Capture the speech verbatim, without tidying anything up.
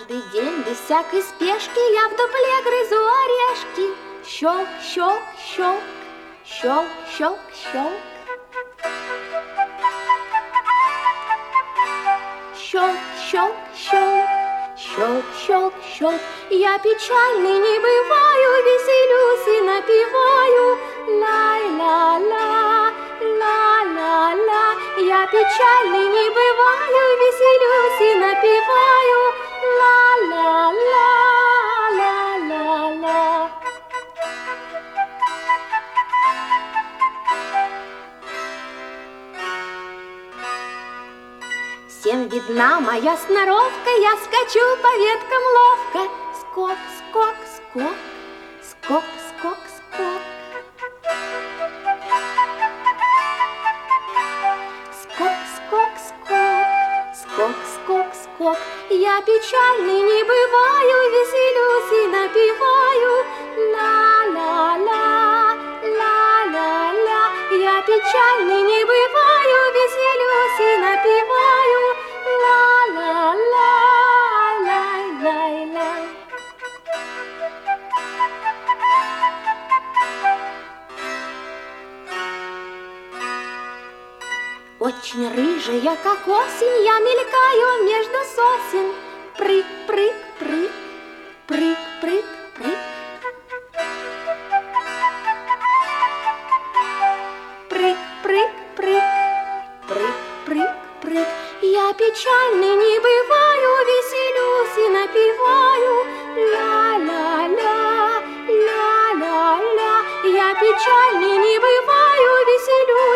Каждый день без всякой спешки я в дупле грызу орешки. Щелк, щелк, щелк, щелк, щелк, щелк. Щелк, щелк, щелк, щелк, щелк, щелк. Я печальный не бываю, веселюсь и напеваю. Ла-ла-ла, ла-ла-ла. Я печальный не бываю, веселюсь и напеваю. Ла-ла-ла, ла-ла-ла. Всем видна моя сноровка, я скачу по веткам ловко. Скок, скок, скок, скок, скок, скок. Скок, скок, скок, скок, скок, скок. Я печальный не бываю, веселюсь и напеваю. Ла-ла-ла, ла-ла-ла. Я печальный не бываю, веселюсь и напеваю. Ла-ла-ла, лай-лай-лай. Очень рыжая, как осень, я мелькаю между сосен. Прыг, прыг, прыг, прыг, прыг, прыг. Прыг, прыг, прыг, прыг, прыг, прыг. Я печальный не бываю, веселюсь и напеваю. Ла-ла-ла, ла-ла-ла. Я печальный не бываю, веселюсь